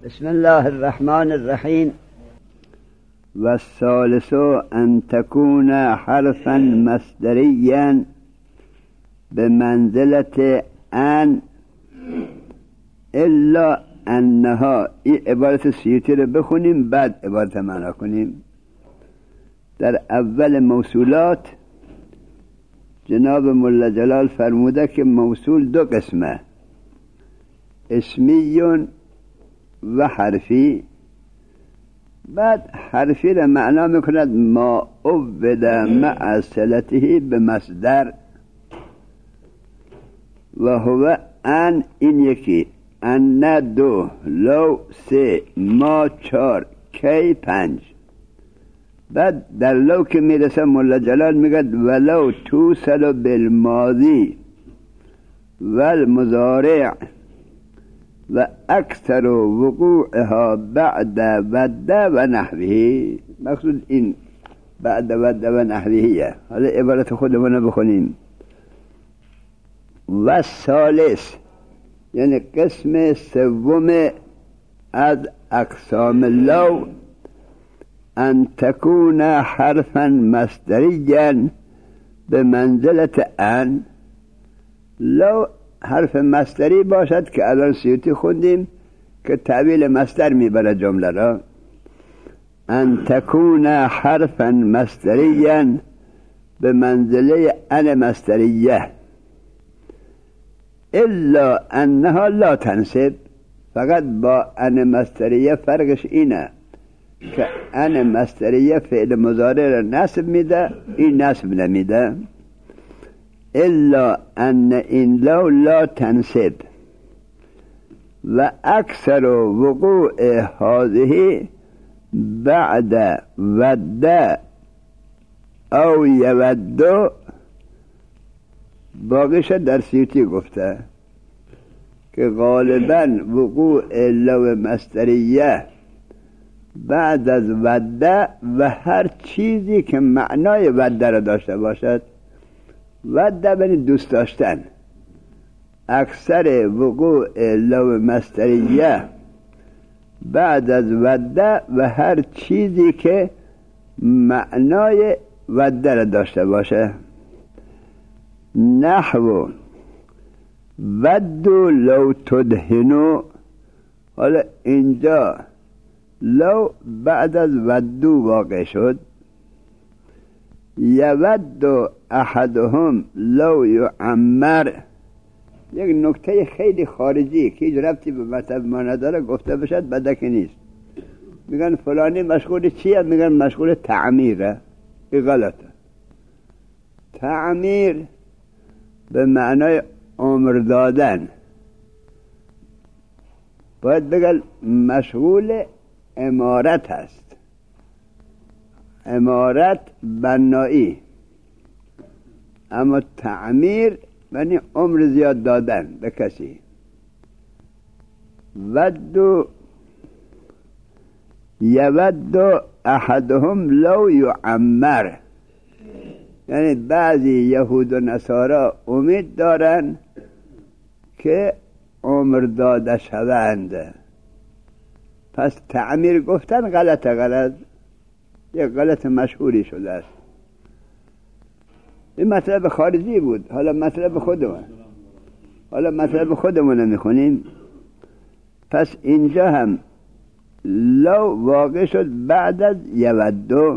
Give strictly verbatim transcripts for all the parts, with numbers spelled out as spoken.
بسم الله الرحمن الرحیم. والثالث أن تكون حرفا مصدريا بمنزلة أن إلا أنها ای عبارت سیوطی رو بخونیم بعد عبارت معنا کنیم. در اول موصولات جناب ملا جلال فرموده که موصول دو قسمه، اسمی و حرفی. بعد حرفی را معنا میکند ما عوّد مع صلته به مصدر و هو ان، این یکی، ان دو، لو سه، ما چار، کی پنج. بعد در لو که میرسه ملا جلال میگد ولو توصل بالماضی والمضارع و اکثر وقوعها بعد ود و نحوه. مقصود این بعد ود و نحوه. حالا عبارت خودمون بخونیم. و ثالث یعنی قسم سوم از اقسام لو ان تكون حرفا مصدريا بمنزلة ان. لو حرف مصدری باشد که الان سیوطی خوندیم که تعبیل مصدر میبره جمله را. ان تكون حرفا مصدريا بمنزله ان مصدریه الا انها لا تنصب. فقط با ان مصدریه فرقش اینه که ان مصدریه فعل مضارع را نصب میده، این نصب نمیده. الا ان این لو لا تنصب و اکثر وقوع هذه بعد ود او یود. باقیش در سیوطی گفته که غالبا وقوع لو مصدریه بعد از ود و هر چیزی که معنای ود را داشته باشد. ود یعنی دوست داشتن. اکثر وقوع لو مصدریه بعد از ود و هر چیزی که معنای ود را داشته باشه. نحو ودو لو تدهنو. حالا اینجا لو بعد از ودو واقع شد. یود احدهم لو یعمر. یک نکته خیلی خارجی که هیچ ربطی به مطلب ما نداره گفته بشد بدک نیست. میگن فلانی مشغول چیه؟ میگن مشغول تعمیره. این غلطه. تعمیر به معنای عمر دادن. باید بگن مشغول عمارت هست. عمارت بنایی. اما تعمیر یعنی عمر زیاد دادن به کسی. ودو یود احدهم لو یعمر، یعنی بعضی یهود و نصارا امید دارن که عمر داده شوند. پس تعمیر گفتن غلطه. غلط یک غلط مشهوری شده است. این مطلب خارجی بود. حالا مطلب خودمون حالا مطلب خودمون میخونیم. پس اینجا هم لو واقع شد بعد از یودو.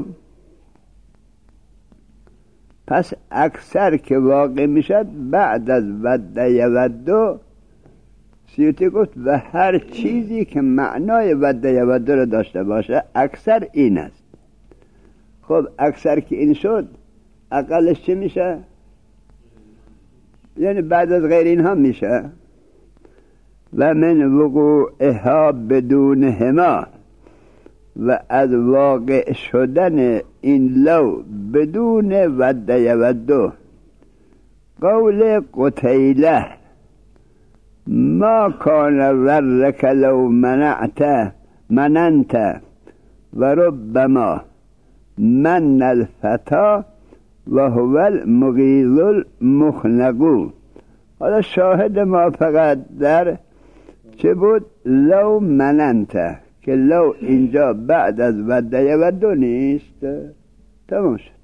پس اکثر که واقع میشد بعد از ود یودو. سیوطی گفت و هر چیزی که معنای ود یودو رو داشته باشه اکثر این است. خب اکثر که این شد اقلش چه میشه؟ یعنی بعد از غیر اینها میشه. و من وقوعها بدونهما، و از واقع شدن این لو بدون ود یودو. قول قتیله ما کان ورک لو منعت مننت و ربما من الفتا و هو المغیظ المخنق. حالا شاهد ما فقط در چه بود؟ لو مننت، که لو اینجا بعد از وده یودو نیست. تمام شد.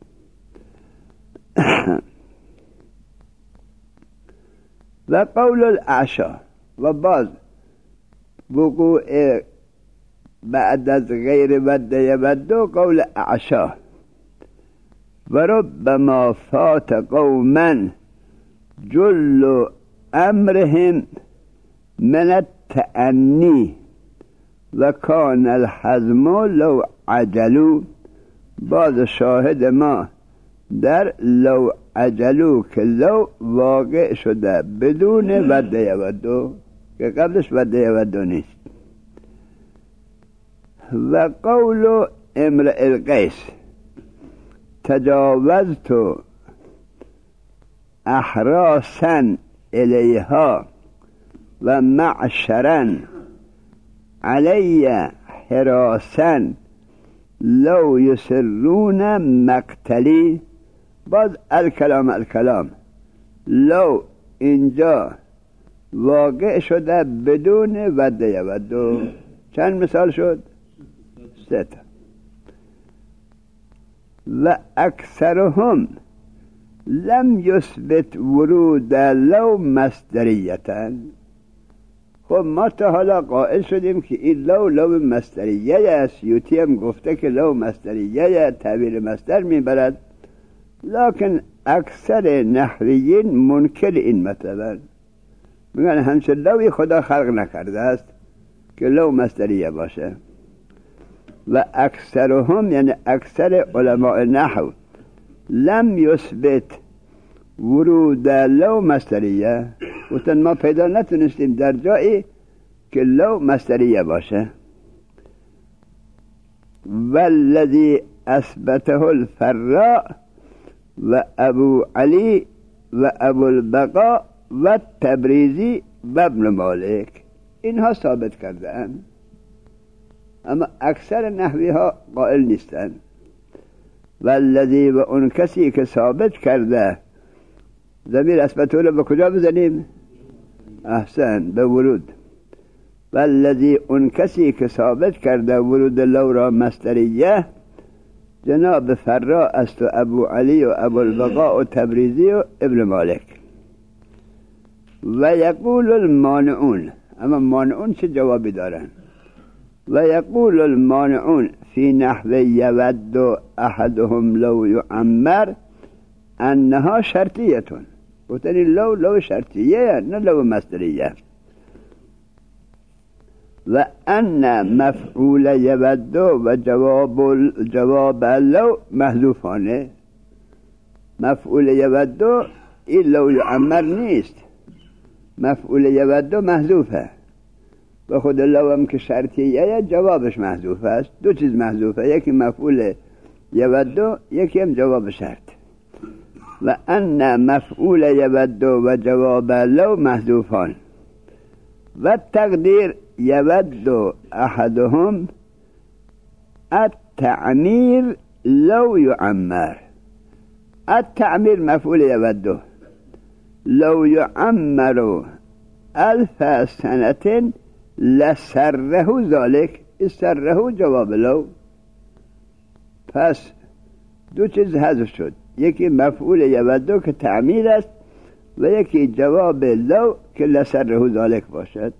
و قول العشا، و باز وقوع بعد از غیر وده یودو قول اعشا. و ربما فات قوما جل امرهم من التأنی و کان الحزم لو عجلو. باز شاهد ما در لو عجلو که لو واقع شده بدون وده یودو، که قبلش وده یودو نیست. و قول امرئ القیس تجاوزت احراسا الیها و معشرا علی حراسا لو یسرون مقتلی. باز الکلام الکلام، لو اینجا واقع شده بدون وده یودو. چند مثال شد؟ سه تا. و اکثرهم لم یثبت ورود لو مصدریتن. خب ما تا حالا قائل شدیم که این لو لو مصدریه است. سیوطی هم گفته که لو مصدریه تعبیر مصدر میبرد، لکن اکثر نحویین منکر این مطلبن، میگن همچه لوی خدا خلق نکرده است که لو مصدریه باشه. و اکثرهم یعنی اکثر علماء نحو لم یثبت ورود لو مصدریه، گفتن ما پیدا نتونستیم در جایی که لو مصدریه باشه. والذی اثبته الفراء و ابو علی و ابو البقاء و تبریزی و ابن مالک، اینها ثابت کردند، اما اکثر نحوی ها قائل نیستند. والذی و اون کسی که ثابت کرده، ضمیر اثبته رو به کجا بزنیم؟ احسن، به ورود. والذی اون کسی که ثابت کرده ورود لو را مصدریه جناب فرا است و ابو علی و ابو البقاء و تبریزی و ابن مالک. و یقول المانعون، اما مانعون چه جوابی دارن؟ و یقول المانعون فی نحو یود احدهم لو یعمر انها شرطیتون. گفتن لو لو شرطیه نه لو مصدریه. و ان مفعول یود و جواب جواب لو محذوفانه. مفعول یود این لو یعمر نیست، مفعول یود محذوفه. و خود لو هم که شرطیه جوابش محذوف است. دو چیز محذوفه، یکی مفعول یود، یکی هم جواب شرط. و ان مفعول یود و جواب لو محذوفان. و تقدیر یود احدهم التعمیر لو یعمر. التعمیر مفعول یود، لو یعمر الف سنة لسره ذلك، سره جواب لو. پس دو چیز حذف شد، یکی مفعول یودو که تعمیر است و یکی جواب لو که لسره ذلك باشد.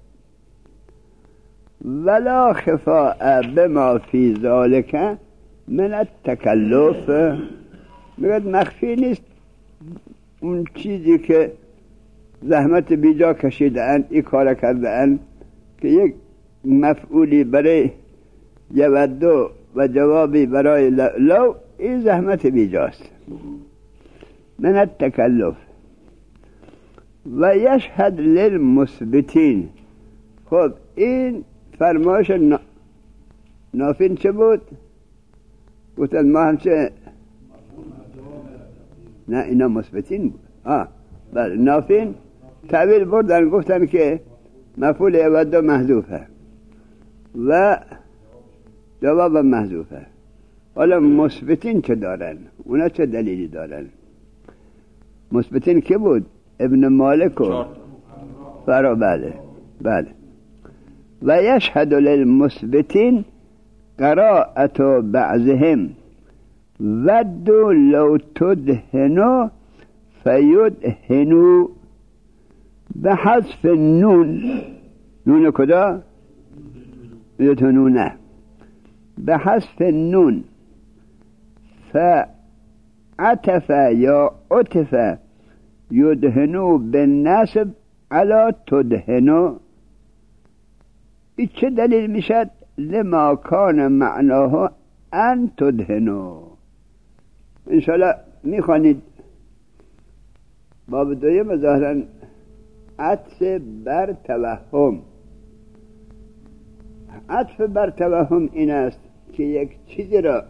ولا خفاء بما فی ذلك من التکلف. میگه مخفی نیست اون چیزی که زحمت بیجا کشیده اند، این کار کرده اند که یک مفعولی برای یودو و جوابی برای لو، این زحمت بیجاست. من التکلف. و یشهد للمثبتین. خب این فرمایش نا... نافین چه بود؟ گفتن ما همچه نه اینا مثبتین بود. آه بله، نافین تعبیر بردن، گفتن که مفعول یود محذوفه و جواب محذوفه. حالا مثبتین چه دارن؟ اونا چه دلیلی دارن؟ مثبتین که بود؟ ابن مالک و فرا. بله بله. و یشهد للمثبتین قراءة بعضهم ودوا لو تدهنوا فیدهنوا به حذف نون. نون کدا؟ یدهنونه. به حذف نون فعطف یا عطف یدهنوا بالنسب علی تدهنوا. این چه دلیل میشد؟ لما کان معناه ان تدهنوا. انشاءالله میخوانید باب دویم ظاهرا عطف بر توهم. عطف بر توهم این است که یک چیزی را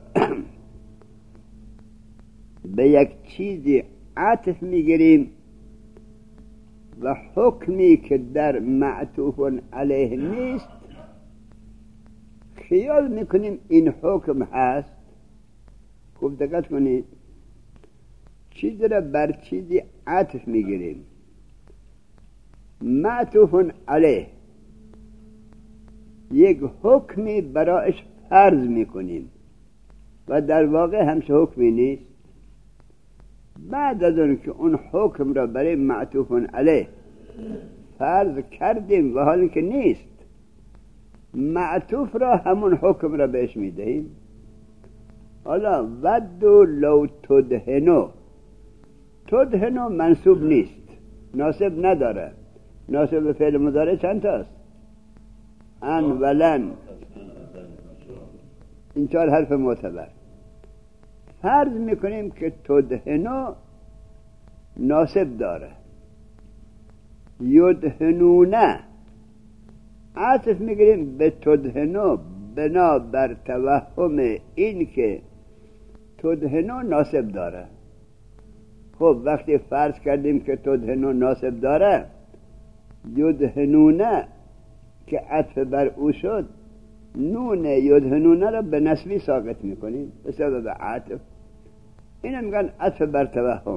به یک چیزی عطف میگیریم و حکمی که در معطوف علیه نیست خیال میکنیم این حکم هست. خوب دقت کنید، چیزی را بر چیزی عطف میگیریم، معطوف علیه یک حکمی برایش فرض میکنیم و در واقع همچه حکمی نیست. بعد از اون که اون حکم را برای معطوف علیه فرض کردیم و حالی که نیست، معطوف را همون حکم را بهش میدهیم. حالا ودو لو تدهنو، تدهنو منصوب نیست، ناسب نداره. ناسب فعل مضارع چند تاست؟ ان ولن، این چهار حرف معتبر. فرض میکنیم که تدهنو ناسب داره. یدهنونه عطف میگیریم به تدهنو بنا بر توهم این که تدهنو ناسب داره. خب وقتی فرض کردیم که تدهنو ناسب داره، یدهنونه که عطف بر او شد، نون یدهنونه را به نسبی ساقط میکنیم به سبب عطف. این میگن عطف بر توهم.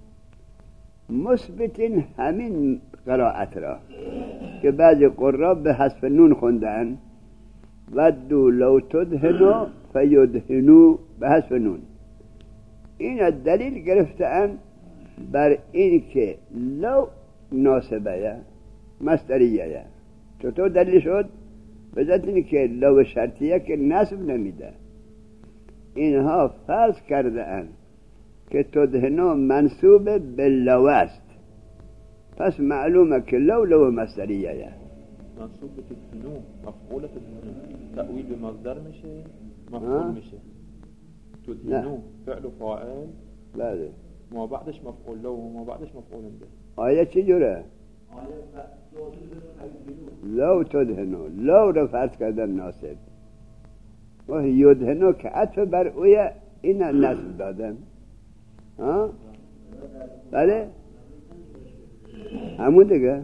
مثبتین همین قرائت را که بعضی قرآن به حذف نون خوندن، ودو لو تدهنو فیدهنو به حذف نون. این دلیل گرفتن بر این که لو ناسبه مصدریه. چطور دلیل شد؟ به ذات این که لو شرطیه که نصب نمیده. اینها فرض کرده اند که تدهنو منصوب به لو است، پس معلومه که لو لو مصدریه. منصوب به تدهنو مفعول تدهنو تأویل به مصدر میشه، مفعول میشه. تدهنو فعل و فاعل، بله، ما بعدش مفعول له و ما بعدش مفعول به. آیه چی جوره؟ لو تدهنو، لو رو فرض کردن ناسب و یدهنو که عطف بر اویه این نصب دادن. ها؟ بله؟ همون دیگه.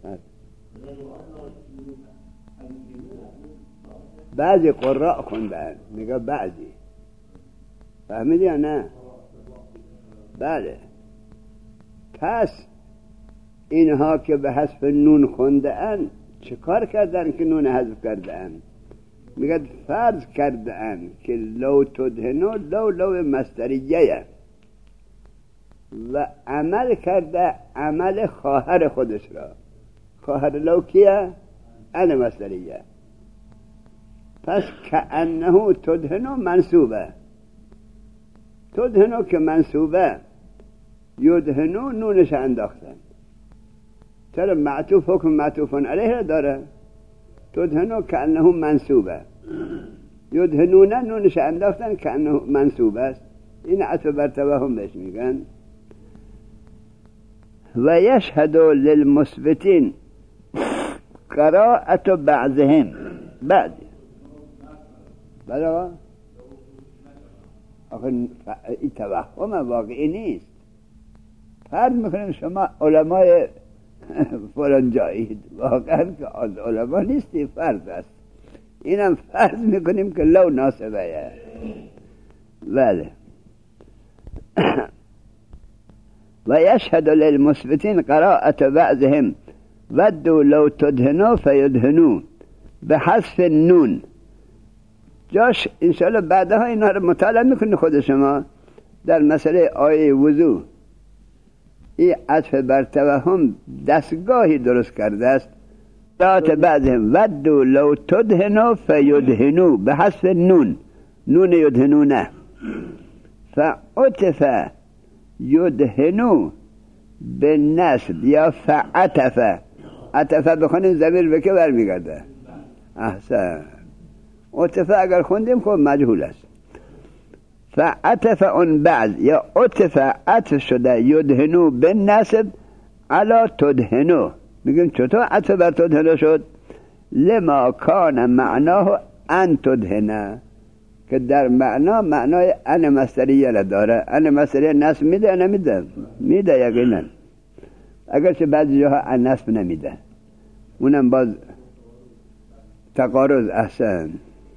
بعضی قراء خوندن، میگه بعضی. فهمیدی یا نه؟ بله. پس اینها که به حذف نون خوندن چه کار کردن که نون حذف کردن؟ میگه فرض کردن که لو تدهنو لو لو مصدریه و عمل کرده عمل خواهر خودش را. خواهر لو کیه؟ ان مصدریه. پس کأنه تدهنو منصوبه. تدهنو که منصوبه، یدهنو نونش انداختن. چرا؟ معطوف حکم معطوف علیه داره. تدهنو کأنه منصوبه، یدهنونه نونش انداختن کأنه منصوبه است. این عطف بر توهم بهش میگن. و یشهد للمثبتین قراءة بعضهم بعد. بله آخه این توهم واقعی نیست. فرض میکنیم شما علمای فلان جایید، واقعا که علما نیستی، فرض است. اینم فرض میکنیم که لو ناسبه. بله. و یشهد للمثبتین قراءة بعضهم ودوا لو تدهنوا فیدهنوا به حذف نون. جاش انشاءالله بعدها اینا رو مطالعه میکنه خود شما در مسئله آیه وضو. این عطف بر توهم دستگاهی درست کرده است. ذات بعضهم ودو لو تدهنو فیدهنو به حذف نون، نون یدهنونه. فعطف یدهنو به نصب یا فعطف. عطف بخونیم ضمیر به که برمیگرده؟ احسن. عطف اگر خوندیم خب مجهول است. فعطف اون بعض یا عطف عطف شده یدهنو به نصب علا تدهنو. میگیم چطور عطف بر تدهنو شد؟ لما کان معناه ان تدهنه، که در معنا معنای ان مصدریه را داره. ان مصدریه نصب میده یا نمیده؟ میده یقینا، اگرچه بعضی جاها ان نصب نمیده، اونم باز تقارض. احسن.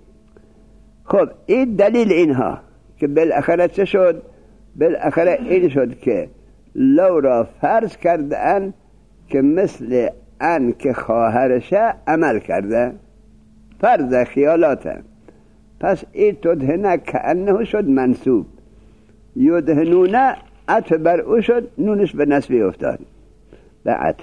خب این دلیل اینها که بالاخره چه شد؟ بالاخره این شد که لو را فرض کرده ان که مثل ان که خواهرشه عمل کرده، فرض خیالاته. پس این تدهنه که انه شد منصوب، یدهنونه عطف بر او شد، نونش به نصبی افتاد به عطف.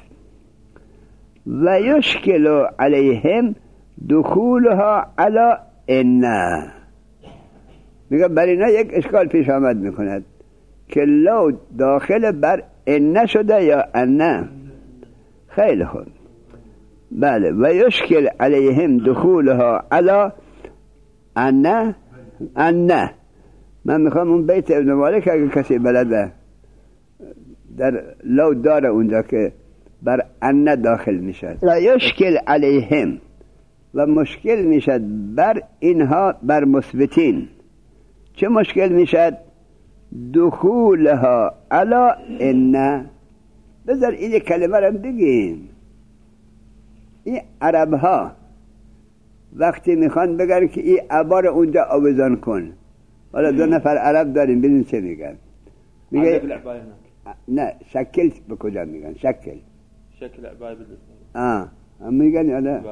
و یشکل علیهم دخولها علی انه. میگه بر اینا یک اشکال پیش آمد میکند که لو داخل بر انه شده یا انه. خیلی خوب. بله. و یشکل علیهم دخولها علی انه. انه من میخوام اون بیت ابن مالک اگه کسی بلده در لو داره اونجا که بر انه داخل میشد. و یشکل علیهم و مشکل میشد بر اینها، بر مثبتین. چه مشکل میشد؟ دخولها علی انه. بذار این کلمه رو بگیم. این عرب ها وقتی میخوان بگن که این عبار اونجا آویزان کن، حالا دو نفر عرب داریم ببین چه میگن. میگه نه شکل به کجا میگن؟ شکل شکل عبای بالاسم. آه میگن یا نه؟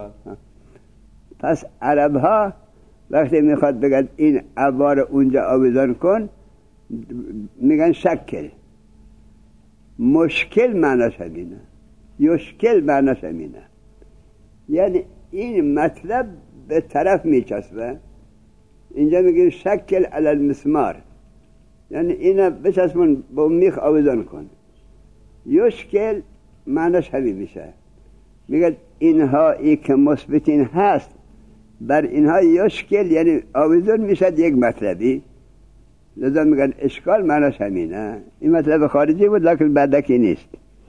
پس عرب ها وقتی میخواد بگن این عبار اونجا آویزان کن میگن شکل. مشکل معناش همینه، یشکل معناش همینه. یعنی این مطلب به طرف میچسبه. اینجا میگن شکل علی المسمار، یعنی اینا بچسبون با میخ آویزان کن. یشکل معناش همین میشه. میگه اینها ای که مثبتین هست بر اینها یشکل یعنی آویزان میشد یک مطلبی، لذا میگن اشکال معناش همینه. این مطلب خارجی بود لکن بعدکی نیست.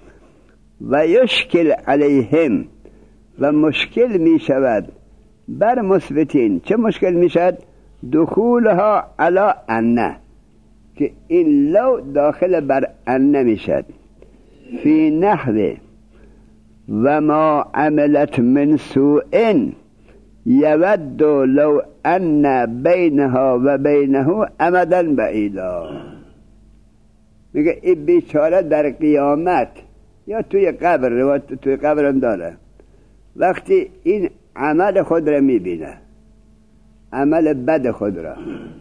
و یشکل علیهم و مشکل میشود بر مثبتین. چه مشکل میشد؟ دخولها علی انه، که این لو داخل بر انه میشد. فی نحو و ما عملت من سوء یود لو ان بینها و بینه امدا بعیدا. میگه این بیچاره در قیامت یا توی قبر، روایت توی قبر هم داره، وقتی این عمل خود را میبینه، عمل بد خود را،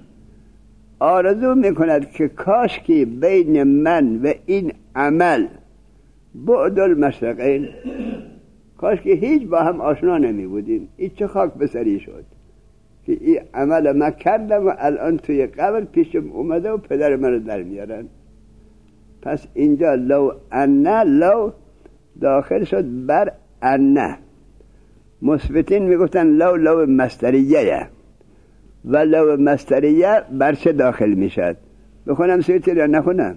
آرزو میکند که کاش که بین من و این عمل بعد المشرقین، کاش که هیچ با هم آشنا نمی بودیم. این چه خاک بسری شد که این عمل من کردم و الان توی قبر پیشم اومده و پدر من رو در میارن. پس اینجا لو انه، لو داخل شد بر انه. مثبتین میگفتن لو لو مصدریه و لو مصدریه بر چه داخل میشد؟ بخونم سویتی یا نخونم؟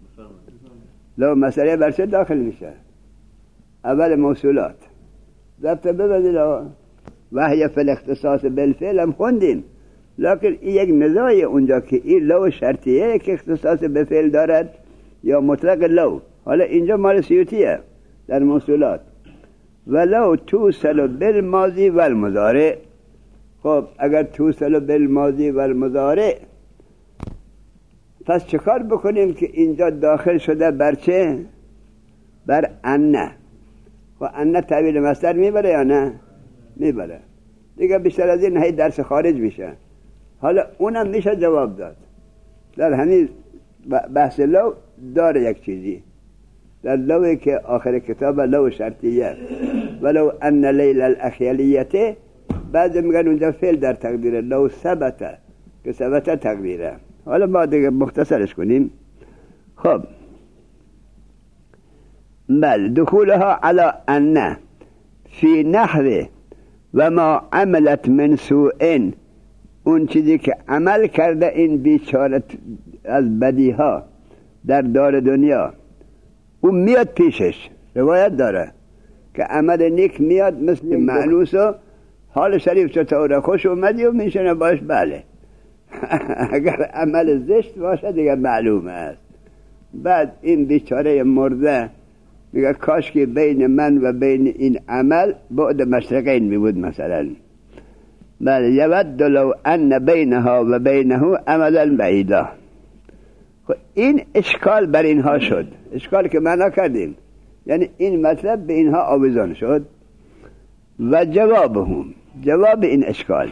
لو مصدریه بر چه داخل میشه؟ اول موصولات. ضبط ببندید. وحی فی الاختصاص بالفعل هم خوندیم، لکن این یک نزاعی اونجا که این لو شرطیه که اختصاص به فعل دارد یا مطلق لو. حالا اینجا مال سیوطیه در موصولات. ولو توصل بالماضی والمضارع. خب اگر توصل بالماضی والمضارع، پس چه کار بکنیم که اینجا داخل شده بر چه؟ بر انه. و انه تعبیل مصدر میبره یا نه؟ میبره. دیگه بیشتر از این هی درس خارج میشه. حالا اونم میشه جواب داد. در همین بحث لو داره یک چیزی، در لوی که آخر کتاب لو شرطیه، ولو ان لیل الاخیلیته، بعد میگن اونجا فعل در تقدیر لو ثبت که ثبت تقدیره. حالا ما دیگه مختصرش کنیم. خب بل دخولها على ان فی نحو و ما عملت من سوء، اون چیزی که عمل کرده این بیچاره از بدیها در دار دنیا، اون میاد پیشش. روایت داره که عمل نیک میاد مثل معنوس و حال شریف چطوره، خوش اومدی و میشنه باش. بله اگر عمل زشت باشه دیگه معلومه است. بعد این بیچاره مرده میگه کاش که بین من و بین این عمل بعد مشرقین می بود مثلا. بله یود لو ان بینها و بینه امدا بعیدا. این اشکال بر اینها شد، اشکال که معنا کردیم، یعنی این مطلب به اینها آویزان شد. و جوابهم، جواب این اشکال،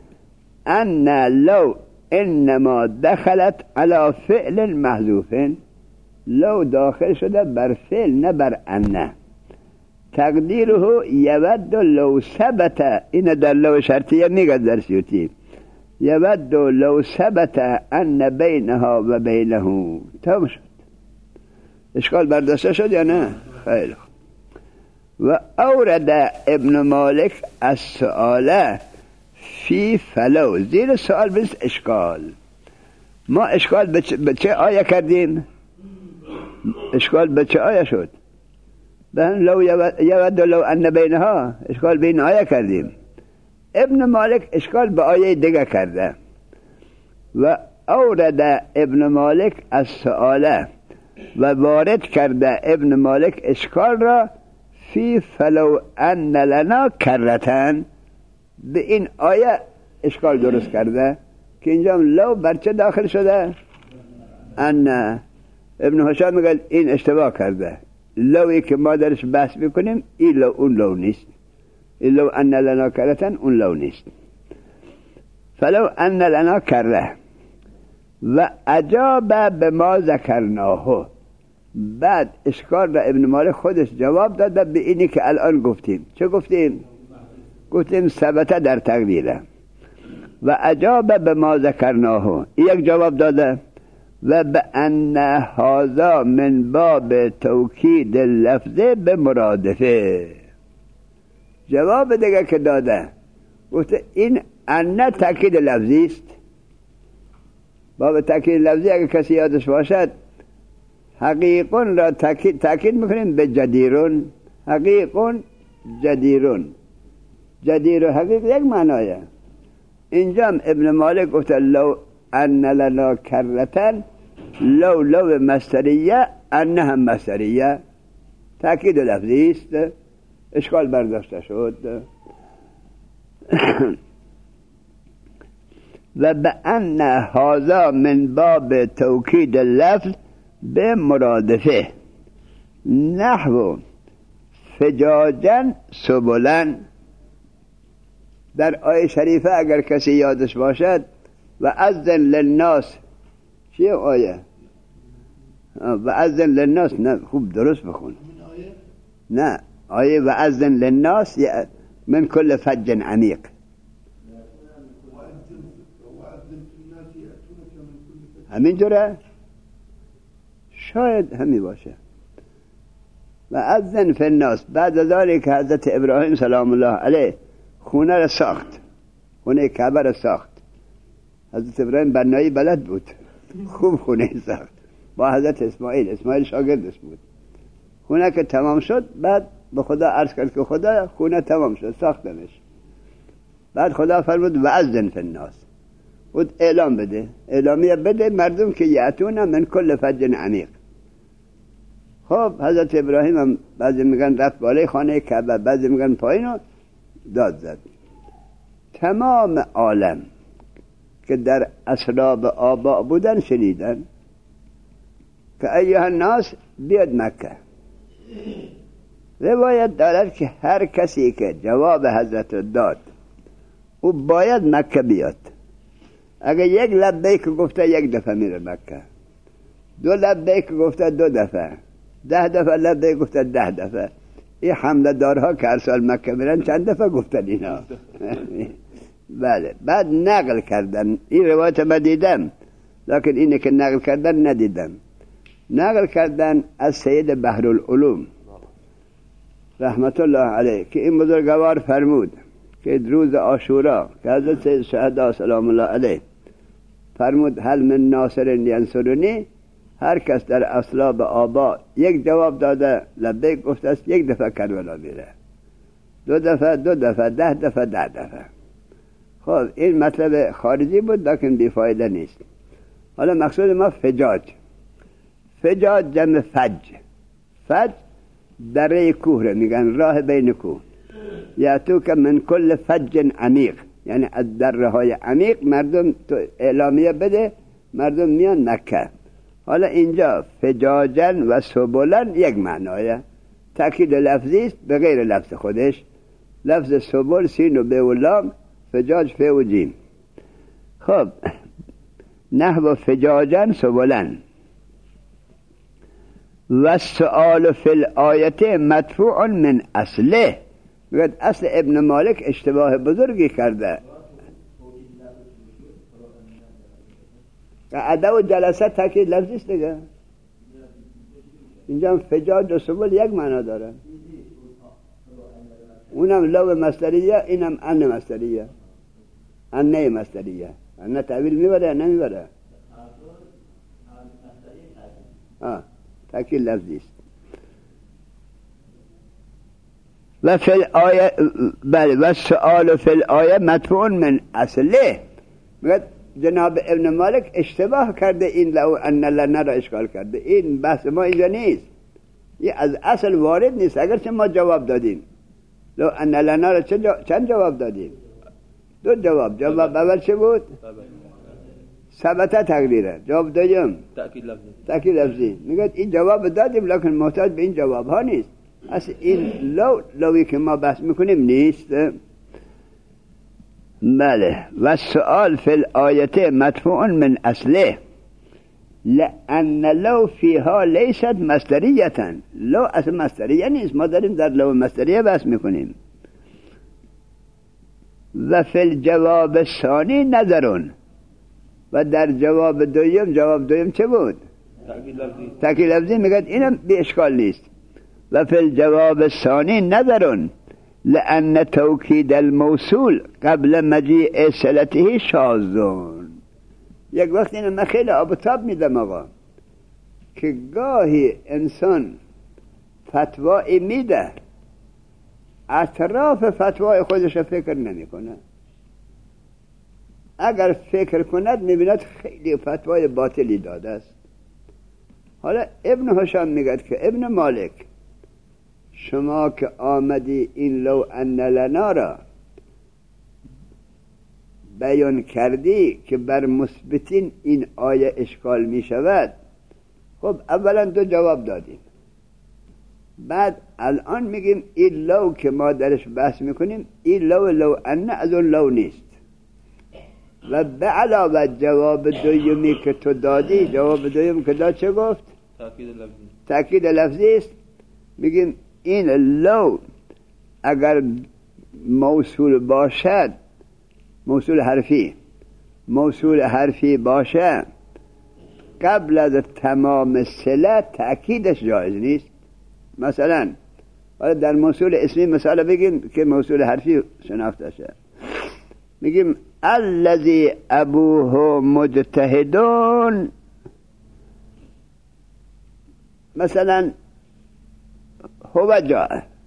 ان لو انما دخلت على فعل محذوف، لو داخل شده بر فعل نه بر ان. تقدیره یود لو ثبت، این در لو شرطیه میگه در سیوطی، یود لو ثبت ان بینها و بینه. تمام شد. اشکال برداشته شد یا نه؟ خیلی خوب. و اورد ابن مالک السؤال فی فلو، زیر سؤال بس اشکال. ما اشکال به چه, به چه آیه کردیم؟ اشکال به چه آیه شد؟ به لو یود لو ان بینها، اشکال به این آیه کردیم. ابن مالک اشکال به آیه دیگه کرده. و اورد ابن مالک السؤال، و وارد کرده ابن مالک اشکال را فی فلو ان لنا کرتن، به این آیه اشکال درست کرده که اینجا لو برچه داخل شده؟ ان. ابن هشام میگه این اشتباه کرده، لوی که ما درش بحث میکنیم این لو اون لو نیست، این لو ان لنا کرتن اون لو نیست. فلو ان لنا کره و اجاب به ما ذکرناه، بعد اشکال را ابن مالک خودش جواب داده به اینی که الان گفتیم. چه گفتیم؟ گفتیم ثبت در تقدیره. و اجاب به ما ذکرناه، یک جواب داده. و به ان هذا من باب توکید لفظه به مرادفه، جواب دیگه که داده گفته این ان تاکید لفظی است. باب تاکید لفظی اگه کسی یادش باشد، حقیقون را تاکید, تاکید میکنیم به جدیرون. حقیقون جدیرون، جدیر و حقیق یک معنایه. اینجا ابن مالک گفته لو ان لنا کرتن، لو لو مصدریه، ان هم مصدریه، تاکید لفظی است. اشکال برداشته شد. و به ان هذا من باب توکید لفظ به مرادفه، نحو فجاجا سبلن. در آیه شریفه اگر کسی یادش باشد، و اذن للناس، چیه آیه؟ و اذن للناس، نه خوب درست بخون. نه آیه و اذن للناس من کل فج عمیق. همین جوره؟ شاید همی باشه. و اذن فی الناس، بعد از ذلك که حضرت ابراهیم سلام الله علیه خونه را ساخت، خونه کعبه را ساخت. حضرت ابراهیم بنایی بلد بود، خوب خونه ساخت با حضرت اسماعیل. اسماعیل شاگردش بود. خونه که تمام شد، بعد به خدا عرض کرد که خدا خونه تمام شد، ساختمش. بعد خدا فرمود و اذن فی الناس، بود اعلام بده، اعلامیه بده مردم که یأتون من کل فج عمیق. خب حضرت ابراهیم هم بعضی میگن رفت بالای خانه کعبه، بعضی میگن پایین، داد زد. تمام عالم که در اصلاب آبا بودن شنیدن که ایها الناس بیاد مکه. روایت دارد که هر کسی که جواب حضرت داد او باید مکه بیاد. اگر یک لبیک گفته یک دفعه میره مکه، دو لبیک گفته دو دفعه، ده دفعه لبیک گفته ده دفعه. این حمله دارها که هر سال مکه میرن چند دفعه گفتن اینا. بله. بعد نقل کردن، این روایت ما دیدم لیکن اینه که نقل کردن ندیدم. نقل کردن از سید بحرالعلوم رحمت الله علیه که این بزرگوار فرمود که روز عاشورا که حضرت سید شهدا سلام الله علیه فرمود هل من ناصر ینصرنی، هر کس در اصلاب آبا یک جواب داده لبیک گفته است یک دفعه کربلا میره، دو دفعه دو دفعه ده دفعه ده دفعه. خب این مطلب خارجی بود لیکن بیفایده نیست. حالا مقصود ما فجاج. فجاج جمع فج. فج دره کوه رو میگن، راه بین کوه. یا تو که من کل فج عمیق، یعنی از دره های عمیق مردم تو اعلامیه بده، مردم میان مکه. حالا اینجا فجاجن و سبولن یک معنایه، تأکید لفظی است به غیر لفظ خودش. لفظ سبول سین و به و لام، فجاج ف و جیم. خب نحو فجاجن سبولن. و سؤال فی الآیت مدفوع من اصله. میگه اصل ابن مالک اشتباه بزرگی کرده. عده و جلسه تاکید لفظی است دیگه. اینجا فجاج و سبول یک معنا داره، اونم لو مصدریه، اینم ان مصدریه، انه مصدریه. ان تعبیر میبره یا نمیبره؟ آه تاکید لفظی است. و فی الآیه بله و سؤال فی الآیه مدفوع من اصله. میگه جناب ابن مالک اشتباه کرده، این لو ان لنا را اشکال کرده. این بحث ما اینجا نیست، این از اصل وارد نیست. اگرچه ما جواب دادیم لو ان لنا را چند جواب دادیم؟ دو جواب. جواب اول چه بود؟ ثبته تقریره. جواب دوم تأکید لفظی. تأکید لفظی. میگه این جواب دادیم لکن محتاج به این جواب ها نیست. اصلا این لو لوی که ما بحث میکنیم نیست. بله. و سؤال فی الآیت مدفوع من اصله لأن لو فیها لیست مصدریتا. لو اصلا مصدریه نیست، ما داریم در لو مصدریه بحث میکنیم. و فی الجواب الثانی نظرون. و در جواب دویم، جواب دویم چه بود؟ تأکید لفظی. تأکید لفظی. میگه اینم بی اشکال نیست. و فی الجواب الثانی نظرون لأن توکید الموصول قبل مجیء صلته شاذون. یک وقت اینو من خیلی آبتاب میدم آقا که گاهی انسان فتوایی میده اطراف فتوای خودش فکر نمی کنه. اگر فکر کند میبیند خیلی فتوای باطلی داده است. حالا ابن هشام میگه که ابن مالک شما که آمدی این لو ان لنا را بیان کردی که بر مثبتین این آیه اشکال می شود، خب اولا دو جواب دادیم، بعد الان میگیم این لو که ما درش بحث میکنیم این لو لو ان از اون لو نیست. و به علاوه جواب دویمی که تو دادی، جواب دویم که داد چه گفت؟ تأکید لفظی. تأکید لفظی است. میگیم این لو اگر موصول باشد، موصول حرفی موصول حرفی باشه قبل از تمام صله تأکیدش جایز نیست. مثلا در موصول اسمی مثلا بگیم که موصول حرفی شناخته شه، میگیم الذی ابوه مجتهدون، مثلا هو جاء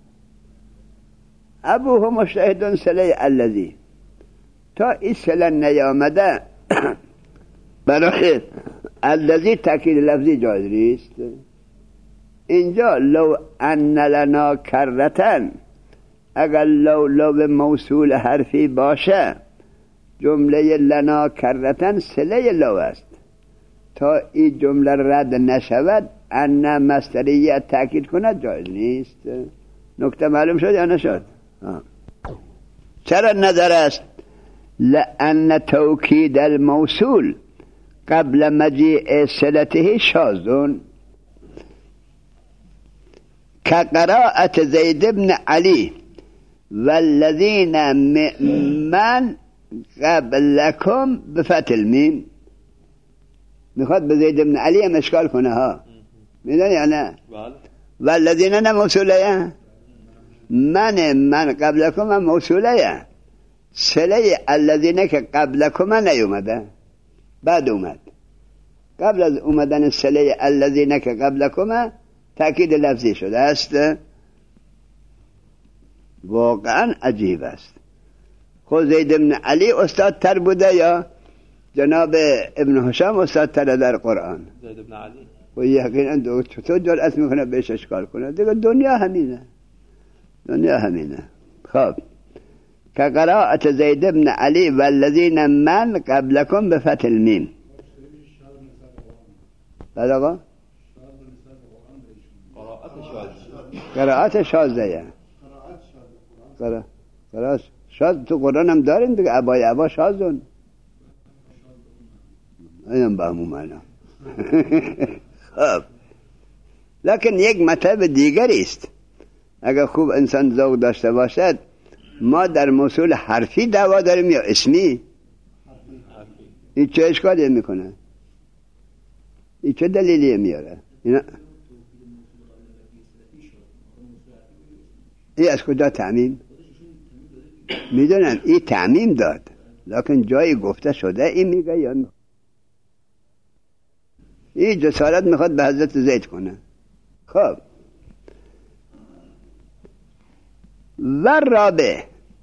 ابوه مجتهدون صله الذی، تا این صله نیامده برای الذی تأکید لفظی جایز نیست. اینجا لو ان لنا کرتن، اگر لو لو موصول حرفی باشه جمله لنا کرتن صله لو است، تا این جمله رد نشود ان مصدریه تأکید کند جایز نیست. نکته معلوم شد یا نشد؟ آه. چرا نظر است؟ لأن توكيد الموصول قبل مجيء صلته شاذ كقراءة زيد بن علي والذين من قبلكم بفتح الميم. میخواد به زید بن علی هم اشکال کنه ها، میدونی یا نه؟ والذین نه موصوله، من من قبلکم هم موصوله، صله الذین که قبلکم نیومده، بعد اومد. قبل از اومدن صله الذین که قبلکم تأکید لفظی شده است. واقعا عجیب است. خود زید بن علی استاد تر بوده یا جناب ابن هشام استاد تر در قرآن؟ زید بن علی. و یقینا دو چطور جرأت میکنه بهش اشکال کنه؟ دیگه دنیا همینه، دنیا همینه. خب که قراءت زید بن علی والذین من قبلکم بفتح المیم. بعد آقا قراءت شاذه، قراءت شاذ تو قرآن هم داریم دیگه، ابای ابا شاذون اینم به همون معنا. خب لکن یک مطلب دیگری است. اگر خوب انسان ذوق داشته باشد، ما در موصول حرفی دعوا داریم یا اسمی؟ این چه اشکالی میکنه؟ این چه دلیلی میاره؟ اینا این از کجا تعمیم؟ میدونم این تعمیم داد، لکن جایی گفته شده این میگه یا نه؟ این جسارت میخواد به حضرت زید کنه. خب و رابع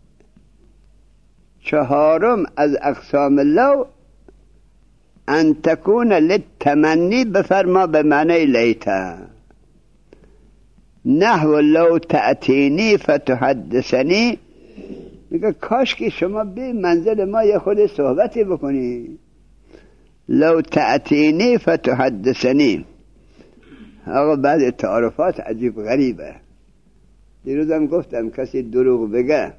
چهارم از اقسام لو ان تکون للتمنی، بفرما به معنی لیتا، نحو لو تأتینی فتحدثنی، میگه کاش که شما به منزل ما یه خود صحبتی بکنی. لو تأتینی فتحدثنی. آقا بعد تعارفات عجیب غریبه. دیروزم گفتم کسی دروغ بگه،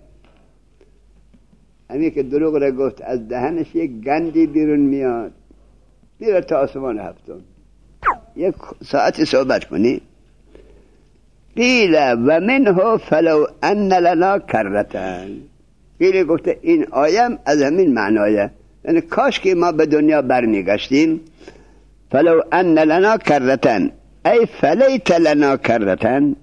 همین که دروغ را گفت از دهنش یک گندی بیرون میاد، میره تا آسمان هفتم. یک ساعتی صحبت کنی. قیل و منه فلو ان لنا کرتن. قیل گفته این آیم از همین معنایه، یعنی کاش که ما به دنیا برمیگشتیم. فلو ان لنا کرتن ای فلیت لنا کرتن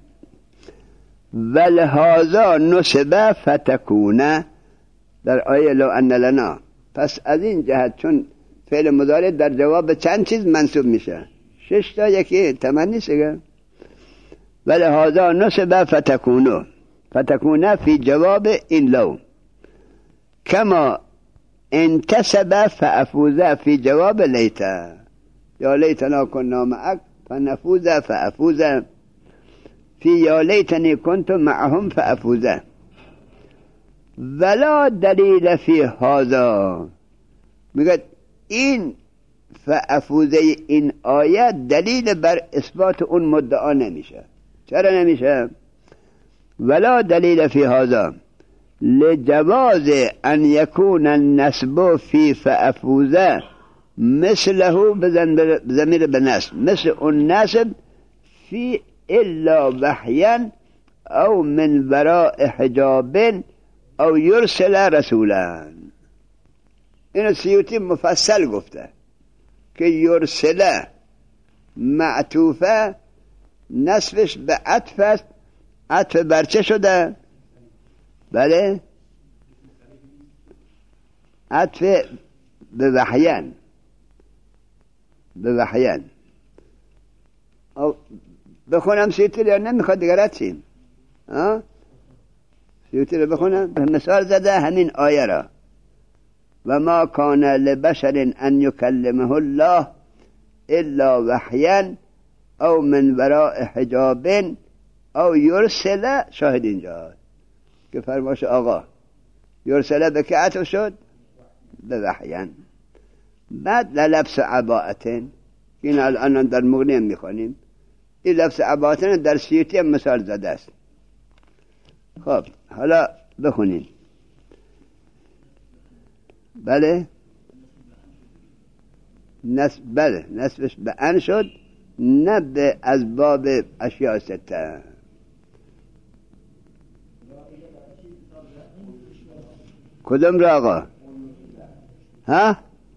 ولهذا نصب فتکونه در آیه لو ان لنا. پس از این جهت چون فعل مضارع در جواب چند چیز منصوب میشه، شش تا، یکی تمنی سگه. ولهذا نصب فتکونه، فتکونه فی جواب این لو، کما انتسب فافوز فی جواب لیتا، یا لیتنا کنا معک فنفوز فافوز فی یا لیتنی کنت معهم فافوز. ولا دلیل فی هذا، میگه این فافوزه این آیه دلیل بر اثبات اون مدعا نمیشه. چرا نمیشه؟ ولا دلیل فی هذا لجواز ان یکون النسب فی فافوزه مثله بضمیر بنسب، مثل اون نسب فی الا وحیا او من وراء حجاب او یرسل رسولا. این سیوطی مفصل گفته که یرسل معطوفه نسبش به عطف است. عطف برچه شده؟ بله عطف به وحیان، به وحیان. بخونم سیوطی یا نمیخواد دیگر رد ها؟ سیوطی رو بخونم. مثال زده همین آیه را، و ما کان لبشر ان یکلمه الله الا وحیا او من وراء حجاب او یرسل. شاهد اینجا که فرماش آقا یرسل به که عطف شد؟ به وحیا. بعد للبس عباءتن، این الان در مغنی هم میخوانیم، این لبس عباءتن در سیوطی هم مثال زده است. خب حالا بخونیم. بله نسب بله نسبش به ان شد، نه به از باب اشیاء سته. کدوم را آقا؟ ها؟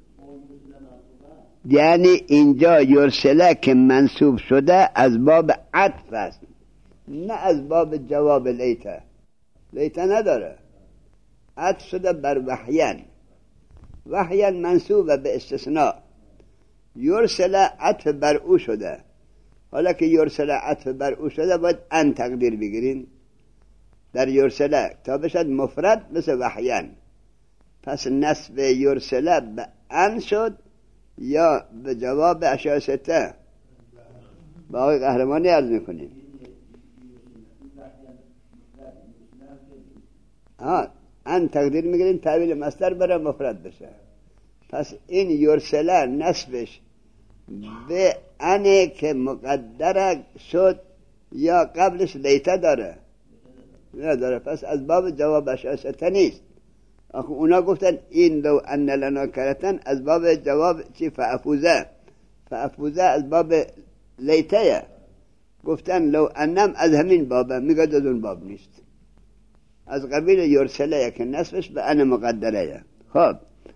یعنی اینجا یرسله که منصوب شده از باب عطف است، نه از باب جواب لیته. لیته نداره، عطف شده بر وحین. وحین منصوب به استثناء، یرسله عطف بر او شده. حالا که یرسله عطف بر او شده باید ان تقدیر بگیرین در یرسله تا بشد مفرد مثل وحین. پس نسب یرسله به ان شد یا به جواب اشیاء سته؟ با آقای قهرمانی عرض میکنیم. ها ان تقدیر میگیریم تعویل مصدر برای مفرد بشه. پس این یرسله نسبش به انه که مقدر شد یا قبلش لیته داره؟ نداره. پس از باب جواب اشیاء سته نیست. آخه اونا گفتن این لو ان لنا کرتن از باب جواب چی؟ فافوزه. فافوزه از باب لیته. گفتن لو انم از همین بابه، میگه از اون باب نیست، از قبیل یرسله که نسبش به ان مقدره. خب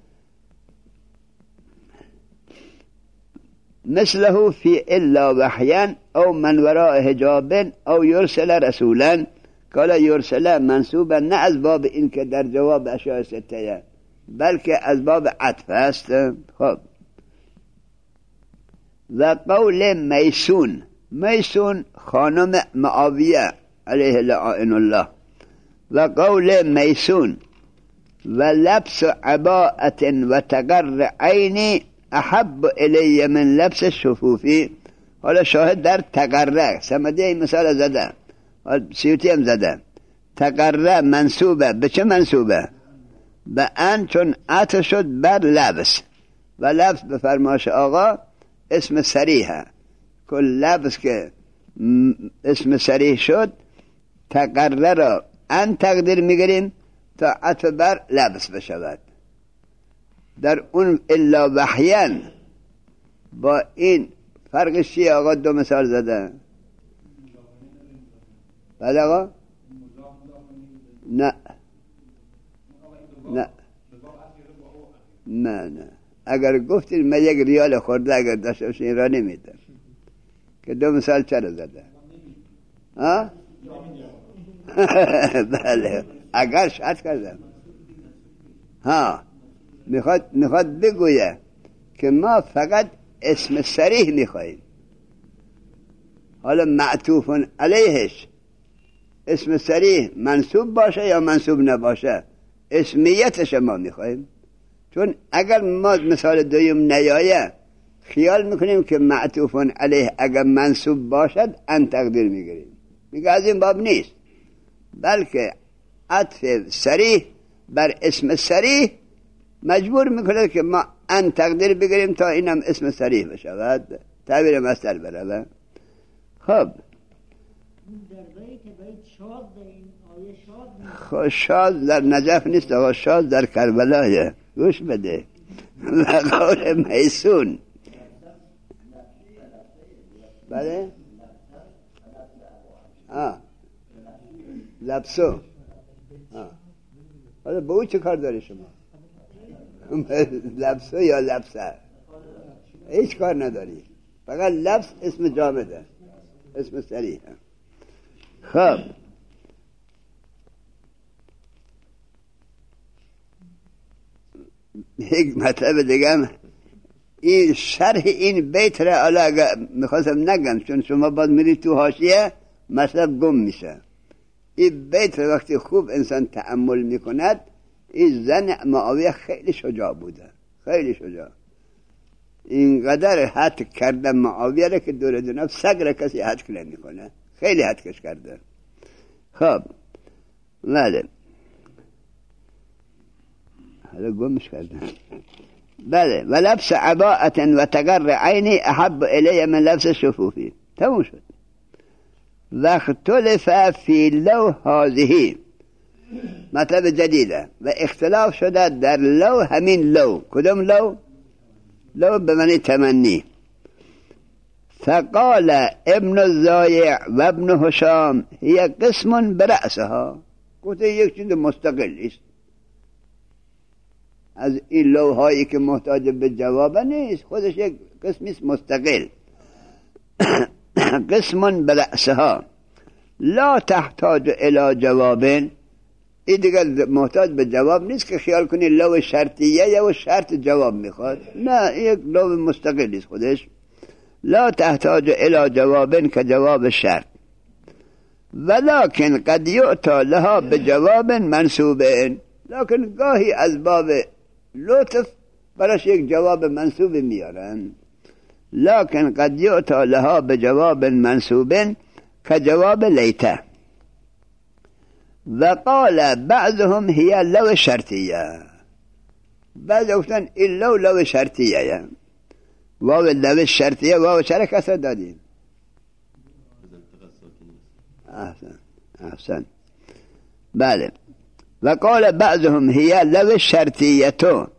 مثله فی الا وحیان او من وراء حجاب او یرسل رسولا. کالا یرسله منصوبه نه از باب این که در جواب اشیاء سته، بلکه از باب عطف است. خب و قول میسون، میسون خانم معاویه علیه لعائن الله، و قول میسون و لبس عباءت و تقر عینی احب الی من لبس شفوفی. حالا شاهد در تقره سمدی این مثال زده، سیوتی هم زده. تقره منصوبه به چه منصوبه؟ به ان، چون عطف شد بر لبس، و لبس به فرماش آقا اسم صریحه. کل لبس که اسم صریح شد تقره را ان تقدیر میگیریم تا عطف بر لبس بشود. در اون الا وحیان با این فرقش چیه آقا؟ دو مثال زده. بله آقا؟ نه نه نه نه اگر گفتید من یک ریال خورده اگر داشته باشه این را نمیدم. که دو مثال چرا زده؟ ها؟ بله اگر شرط کردم. ها میخواد میخواد بگویه که ما فقط اسم صریح میخواییم. حالا معطوف علیهش اسم صریح منصوب باشه یا منصوب نباشه، اسمیتش ما میخواییم. چون اگر ما مثال دویم نیایه خیال میکنیم که معطوف علیه اگر منصوب باشد ان تقدیر میگیریم. میگه از این باب نیست، بلکه عطف صریح بر اسم صریح مجبور میکنه که ما ان تقدیر بگیریم تا اینم اسم صریح بشود، تعبیر مصدر برود. خب خب شاد در نجف نیست آقا، شاد در کربلایه. گوش بده. و قول میسون. بله آه لبسو. آه حالا به او چه کار داری شما؟ لبسو یا لبسه هیچ کار نداری، فقط لبس اسم جامده، اسم صریح. خب یک مطلب دیگه، این شرح این بیت را حالا میخواستم نگم چون شما باید میری تو حاشیه مطلب گم میشه. این بیت وقتی خوب انسان تأمل میکند، این زن معاویه خیلی شجاع بوده، خیلی شجاع. اینقدر حد کرده معاویه را که دور دونه سگ را کسی حد کله میکنه، خیلی حد کش کرده. خب بله حالا گمش کردن. بله و لبس عباءت و تقر عینی احب الی من لبس شفوفی. تموم شد. و اختلف فی لو هذه مطلب جدیده و اختلاف شده در لو. همین لو کدوم لو؟ لو به معنی تمنی. فقال ابن الزایع و ابن هشام هی قسم برأسها، گفته یک چیز مستقل است از این لوهایی که محتاج به جواب نیست، خودش یک قسمی است مستقل. قسم برأسها لا تحتاج الى جواب، این دیگر محتاج به جواب نیست که خیال کنی لو شرطیه یا شرط جواب میخواد، نه یک لو مستقل است خودش. لا تحتاج الى جواب که جواب شرط، ولكن قد یؤتی لها بجواب منصوب، لكن گاهی از باب لطف برش یک جواب منصوب میارن. لكن قد یؤتی لها بجواب منصوب که جواب لیته. وقال بعضهم هي لو شرطیه، بعض گفتن این لو لو شرطیه، واو لو شرطیه واو چرا کسر دادیم؟ احسن احسن بله. وقال بعضهم هي لو شرطیه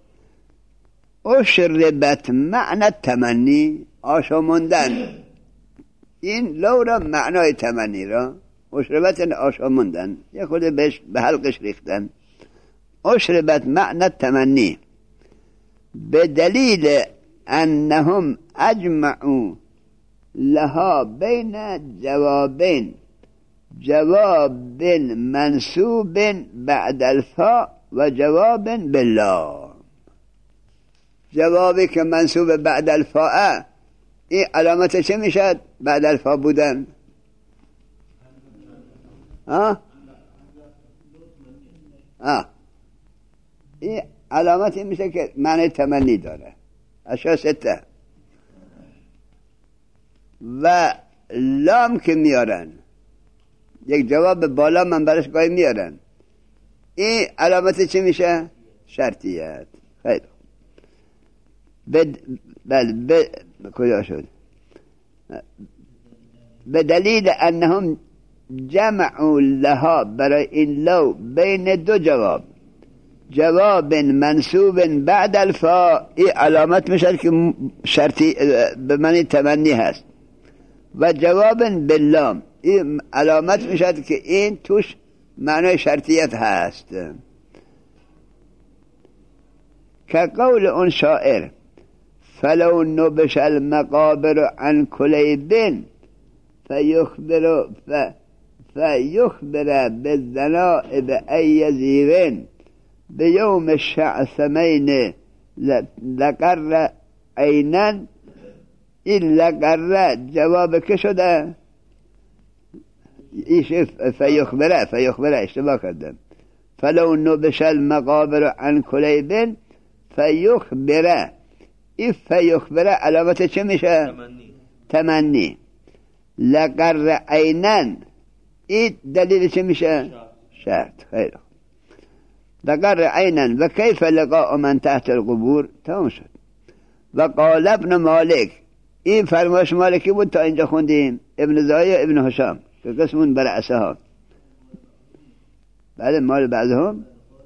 اشربت معنی تمنی، آشاموندن این لو را معنای تمنی را، اشربت آشاموندن یک خود بهش به حلقش ریختن. اشربت معنی تمنی به دلیل انهم اجمعوا لها بین جوابین، جواب منصوب بعد الفاء و جواب بالله. جوابی که منصوب بعد الفاء این علامت چه میشد؟ بعد الفاء بودن. ها ها این علامت این میشه که معنی تمنی داره. اشیا سته و لام که میارن یک جواب بالا من برش گاهی میارن، این علامت چی میشه؟ شرطیت. خیلی بد... بل... ب... کجا شد؟ به دلیل انهم جمعوا لها، برای این لو بین دو جواب، جواب منصوب بعد الفاء، این علامت میشه که شرطی به معنی تمنی هست، و جواب باللام این علامت میشه که این توش معنی شرطیت هست. که قول اون شاعر فلو نبش المقابر عن کلیب فیخبر ف فیخبر بالذنائب ای زیرین بیوم الشعثمین لقر عینن. این لقر جواب که شده؟ ایش فیخبره فیخبره اشتباه کردم. فلو نبش المقابر عن کلیب فیخبره، این فیخبره علامت چه میشه؟ تمنی. تمنی. لقر عینن این دلیل چه میشه؟ شرط. خیلی لقر عینن و کیف لقاء من تحت القبور تمام شد. و قال ابن مالک، این فرمایش مالکی بود تا اینجا خوندیم، ابن زایع ابن هشام که قسمون برأسه ها. بعد مال بعضهم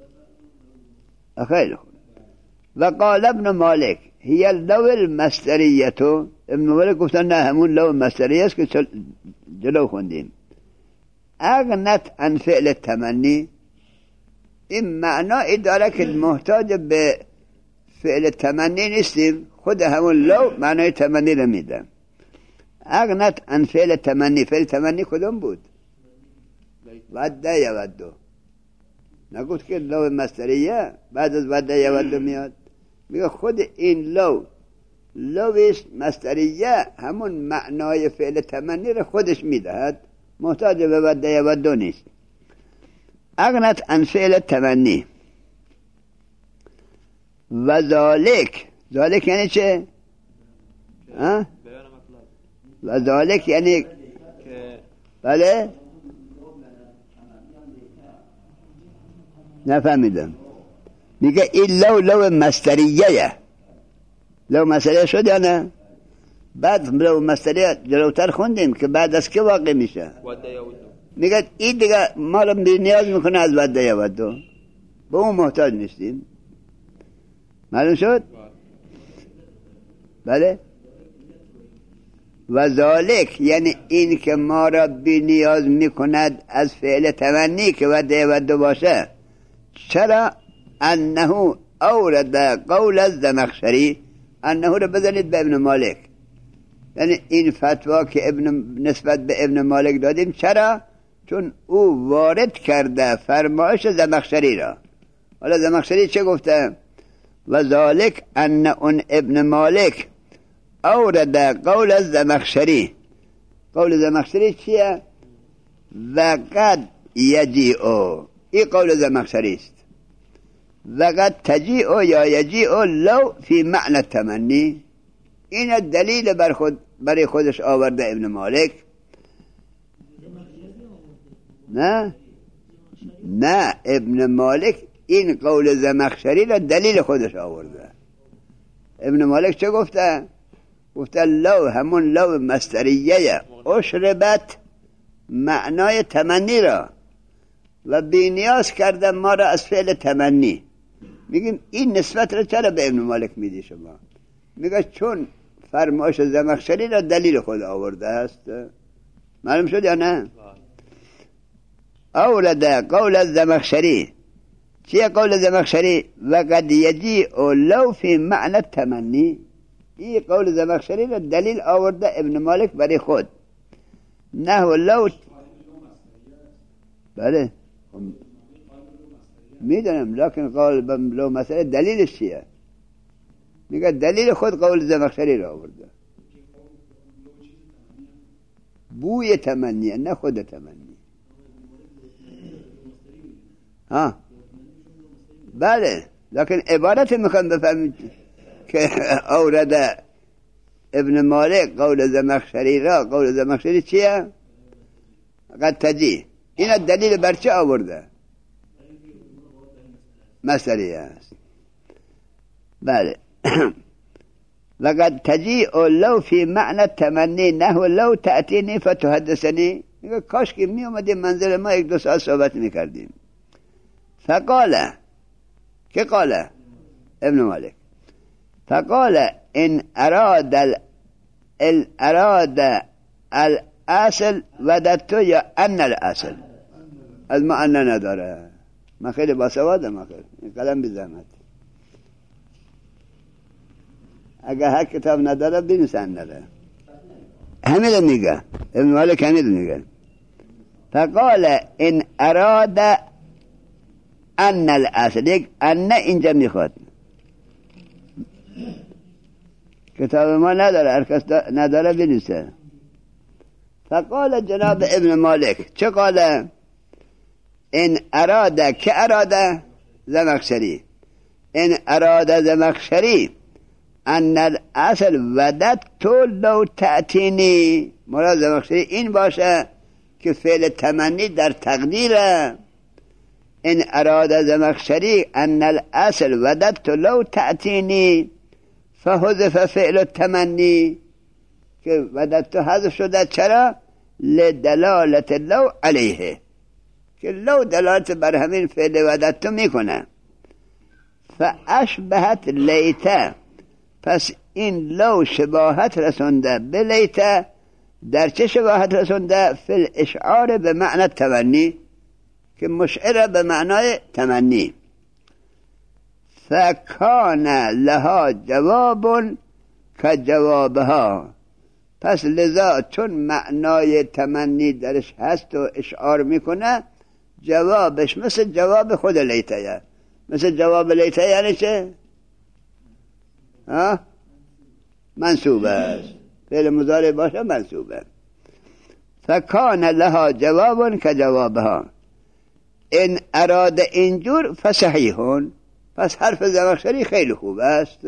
خیلی خوب. و قال ابن مالک هی اللو المصدریتو، ابن مالک گفتن نه همون لو مصدری است که جلو خوندیم. اغنت عن فعل تمنی، این معنی داره که محتاج به فعل تمنی نیستیم، خود همون لو معنی تمنی رو میده. اغنت عن فعل تمنی، فعل تمنی کدوم بود؟ وده یودو، نگفت که لو مصدریه بعد از وده یودو میاد، میگه خود این لو لویش مصدریه همون معنای فعل تمنی رو خودش میدهد، محتاج به وده یودو نیست. اغنت عن فعل تمنی و ذالک، ذالک یعنی چه؟ ها؟ و ذالک یعنی بله؟ نفهمیدم. میگه این لو لو مصدریه، لو مصدریه شد یا نه؟ بعد لو مصدریه جلوتر خوندیم که بعد از که واقع میشه؟ میگه این دیگه ما رو بی نیاز میکنه از وده یودو، به اون محتاج نیستیم. معلوم شد؟ بله. و ذالک یعنی این که ما را بی نیاز میکند از فعل تمنی که وده یودو باشه. چرا؟ انه اورد قول الزمخشری، انه رو بزنید به ابن مالک، یعنی این فتوا که ابن نسبت به ابن مالک دادیم. چرا؟ چون او وارد کرده فرمایش زمخشری را. حالا زمخشری چه گفته؟ و ذالک ان اون ابن مالک اورد قول الزمخشری. قول زمخشری چیه؟ و قد یجیعو، این قول زمخشری است. و قد تجیعو یا یجیعو لو فی معنی تمنی، این دلیل بر خود برای خودش آورده ابن مالک. نه نه ابن مالک این قول زمخشری را دلیل خودش آورده. ابن مالک چه گفته؟ گفته لو همون لو مصدریه اشربت، معنای تمنی را و بینیاز کرده ما را از فعل تمنی. میگیم این نسبت را چرا به ابن مالک میدی شما؟ میگه چون فرمایش زمخشری را دلیل خود آورده است. معلوم شد یا نه؟ اورد قول الزمخشری. چیه قول زمخشری؟ و قد یجیء لو فی معنی تمنی، این قول زمخشری را دلیل آورده ابن مالک برای خود. نه لو. بله میدونم، لکن قول لو مسئله دلیلش چیه؟ میگه دلیل خود قول زمخشری را آورده. بوی تمنیه نه خود تمنی. ها بله، لکن عبارت میخوام بفهمید که اورده ابن مالک قول زمخشری را. قول زمخشری چیه؟ قد تجی، این دلیل بر چه آورده؟ مسئله است. بله. لقد تجیء لو فی معنی تمنی نه لو تأتینی فتحدثنی. میگه کاش که می اومدیم منزل ما یک دو ساعت صحبت میکردیم. فقاله، که قاله ابن مالک، فقال ان اراد ال اراد الاصل وددت یا ان الاصل. از ما ان نداره، من خیلی باسوادم آخر، این قلم بی زحمت. اگه هر کتاب نداره بینویسن نداره. همین میگه ابن مالک، همین میگه. فقال ان اراد ان الاصل، یک ان اینجا میخواد. کتاب ما نداره، هر کس نداره بنویسه. فقال جناب ابن مالک، چه قاله؟ ان اراده، که اراده؟ زمخشری. ان اراده زمخشری ان الاصل وددت لو تأتینی. مراد زمخشری این باشه که فعل تمنی در تقدیره. ان اراده زمخشری ان الاصل وددت لو تأتینی فحذف فعل التمنی، که وددت حذف شده. چرا؟ لدلالت لو علیه، که لو دلالت بر همین فعل وددت میکنه. فاشبهت لیته، پس این لو شباهت رسونده به لیته. در چه شباهت رسونده؟ فی الاشعار به معنی تمنی، که مشعر به معنای تمنی. فکان لها جواب که جوابها، پس لذا چون معنای تمنی درش هست و اشعار میکنه، جوابش مثل جواب خود لیته. مثل جواب لیته یعنی چه؟ ها؟ منصوب است. فعل مضارع باشه منصوبه. فکان لها جواب که جوابها. این اراده اینجور فصحیحون، پس حرف زمخشری خیلی خوب است.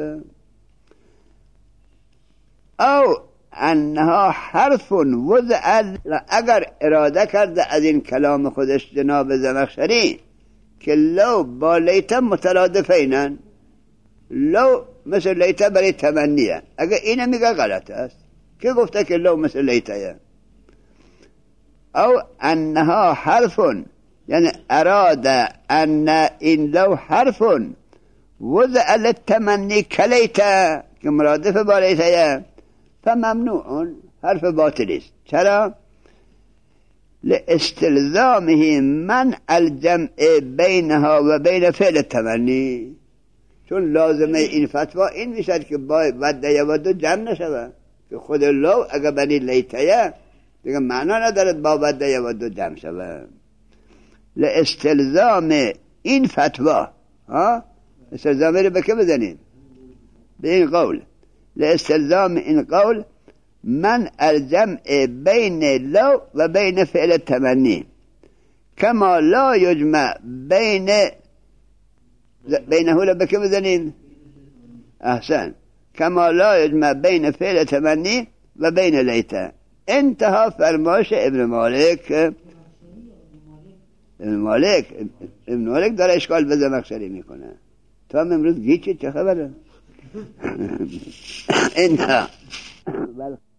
او انها حرف وضع، اگر اراده کرده از این کلام خودش جناب زمخشری که لو با لیته مترادفینن، لو مثل لیته برای تمنیه، اگر اینه میگه غلط است. که گفته که لو مثل لیته؟ او انها حرف یعنی اراد ان این لو حرف وضع للتمنی کلیتا که مرادف با لیتا فممنوع حرف باطل است. چرا؟ لاستلزامه من الجمع بینها و بین فعل التمنی، چون لازمه این فتوا این میشد که با ود یود جمع نشود، که خود لو اگر بنی لیتیه دیگه معنا ندارد با ود یود جمع شود. لاستلزام این فتوا، ها استلزامه رو به که بزنید؟ به این قول. لاستلزام این قول من الجمع بین لو و بین فعل التمنی کما لا یجمع بین بینه رو به که بزنید؟ احسن. کما لا یجمع بین فعل التمنی و بین لیتا. انتها فرمایش ابن مالک. ابن مالک ابن مالک داره اشکال به زمخشری میکنه. تو هم امروز گیچی چه خبره؟ انتها